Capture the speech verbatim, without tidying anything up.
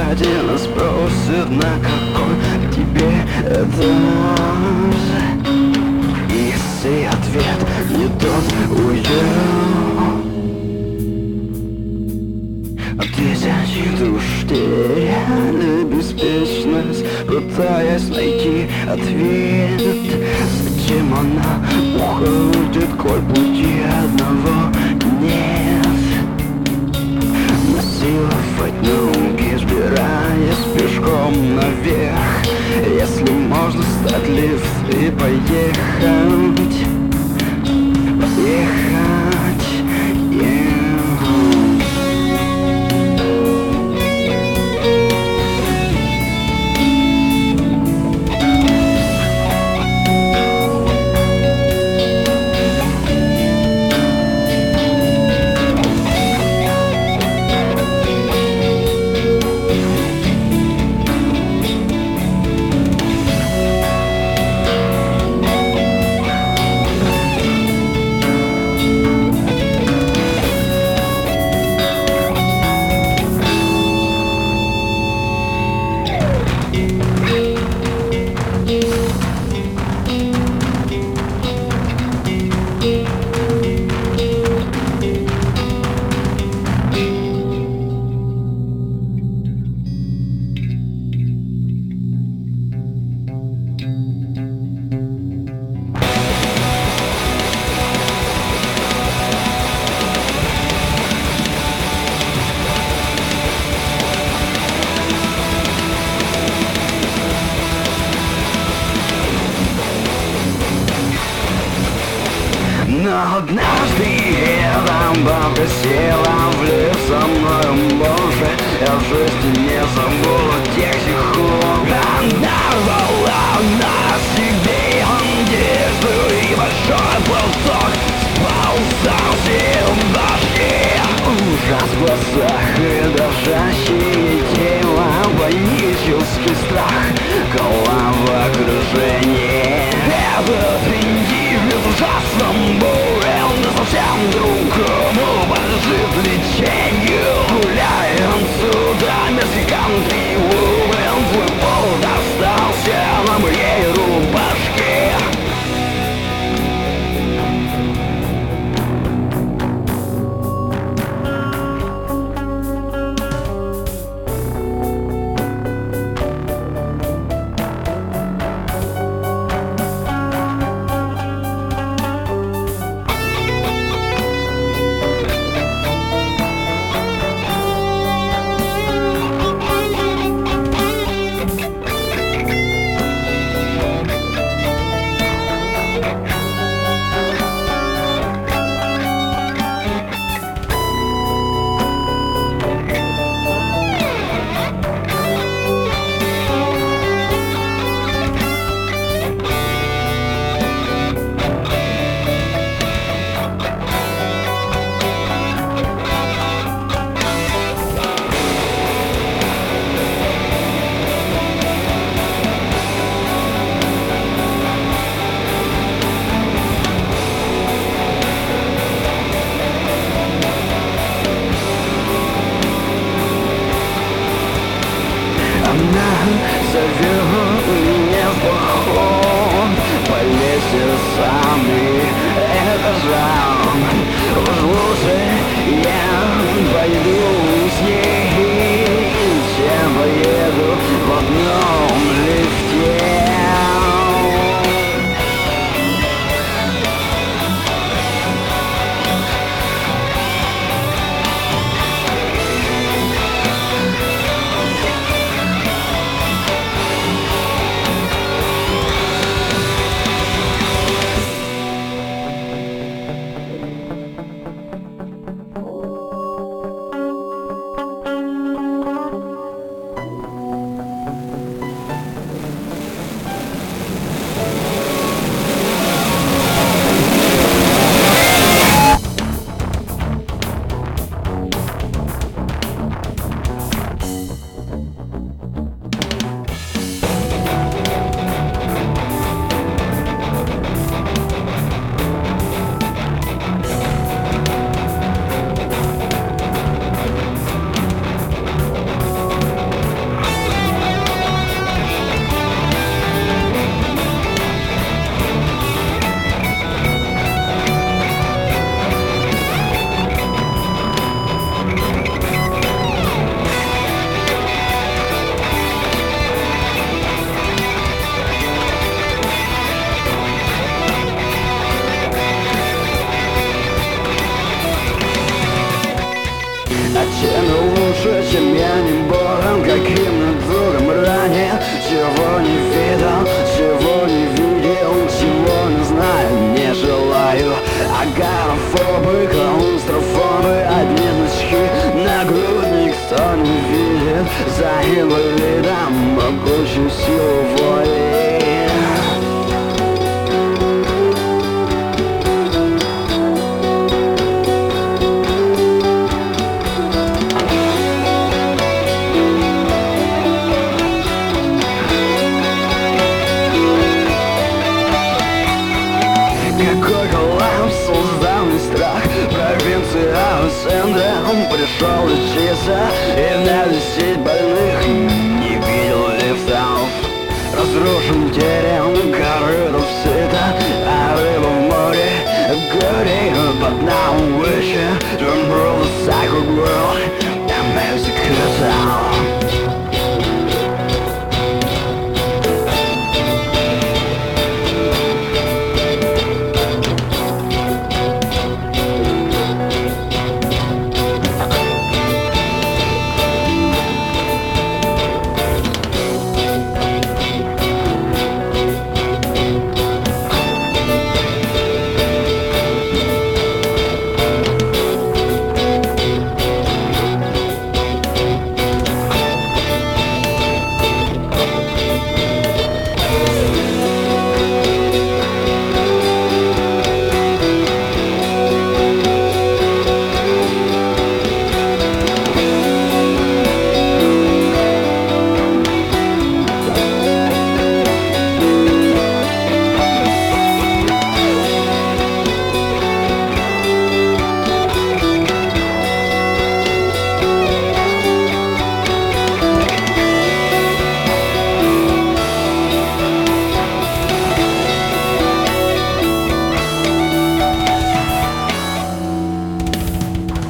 обязательно спросит, на какой тебе этаж. И если ответ не тот, уйдем. Тысячи душ теряли беспечность, пытаясь найти ответ. Зачем она уходит, коль пути одного нет? Насиловать ноги, сбираясь пешком наверх. Если можно стать лифт и поехать, поехать, yeah. Но однажды эта бабка села в лифт со мною, боже, я в жизни не забуду тех секунд. Она рвала на себе одежду, и большой ползок сползался в башке. Ужас в глазах и дрожащее тело, панический страх, головокружение. Этот индивид ужасно болен, но совсем другому подлежит лечению. Гуляй отсюда, мексиканский Уэн, твой пол достал. чем лучше, чем я не болен, каким-то другом ранее. Чего не видел, чего не видел, чего не знаю, не желаю. Агорафобы, клаустрофобы, одни значки, нагрудник, кто не видит, за инвалидом могучую силу воли. Какой коллапс, создавный страх, провинция синдром. Пришел лечиться и навестить больных, не видел лифтов. Разрушен терем,